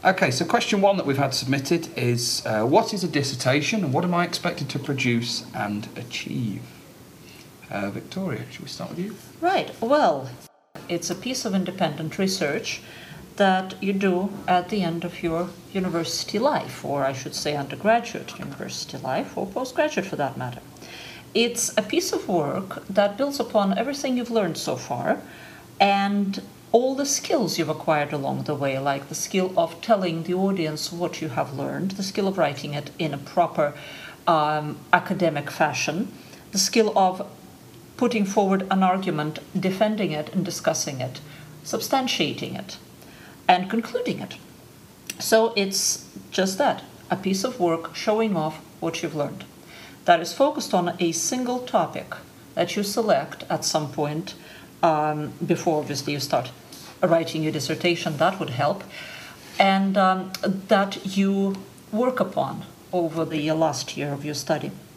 Okay, so question one that we've had submitted is, what is a dissertation and what am I expected to produce and achieve? Victoria, should we start with you? Right, well, it's a piece of independent research that you do at the end of your university life, or I should say undergraduate university life, or postgraduate for that matter. It's a piece of work that builds upon everything you've learned so far and all the skills you've acquired along the way, like the skill of telling the audience what you have learned, the skill of writing it in a proper academic fashion, the skill of putting forward an argument, defending it and discussing it, substantiating it, and concluding it. So it's just that, a piece of work showing off what you've learned that is focused on a single topic that you select at some point before obviously you start writing your dissertation. That would help, and that you work upon over the last year of your study.